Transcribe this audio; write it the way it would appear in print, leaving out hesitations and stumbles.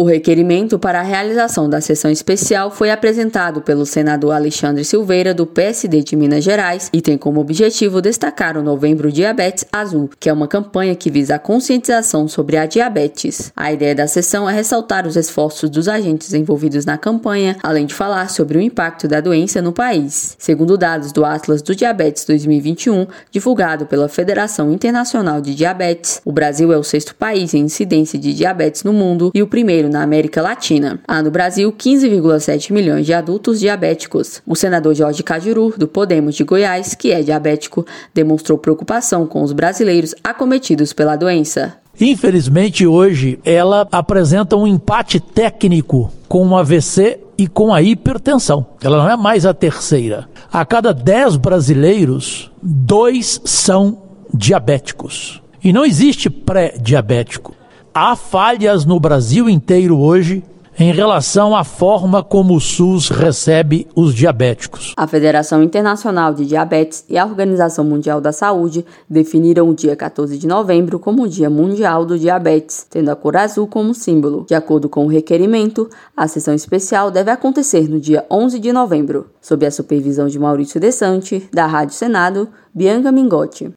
O requerimento para a realização da sessão especial foi apresentado pelo senador Alexandre Silveira, do PSD de Minas Gerais, e tem como objetivo destacar o Novembro Diabetes Azul, que é uma campanha que visa a conscientização sobre a diabetes. A ideia da sessão é ressaltar os esforços dos agentes envolvidos na campanha, além de falar sobre o impacto da doença no país. Segundo dados do Atlas do Diabetes 2021, divulgado pela Federação Internacional de Diabetes, o Brasil é o 6º país em incidência de diabetes no mundo e o primeiro na América Latina. Há no Brasil 15,7 milhões de adultos diabéticos. O senador Jorge Cajuru, do Podemos de Goiás, que é diabético, demonstrou preocupação com os brasileiros acometidos pela doença. Infelizmente, hoje, ela apresenta um empate técnico com o AVC e com a hipertensão. Ela não é mais a terceira. A cada 10 brasileiros, 2 são diabéticos. E não existe pré-diabético. Há falhas no Brasil inteiro hoje em relação à forma como o SUS recebe os diabéticos. A Federação Internacional de Diabetes e a Organização Mundial da Saúde definiram o dia 14 de novembro como o Dia Mundial do Diabetes, tendo a cor azul como símbolo. De acordo com o requerimento, a sessão especial deve acontecer no dia 11 de novembro, sob a supervisão de Maurício Desante, da Rádio Senado, Bianca Mingotti.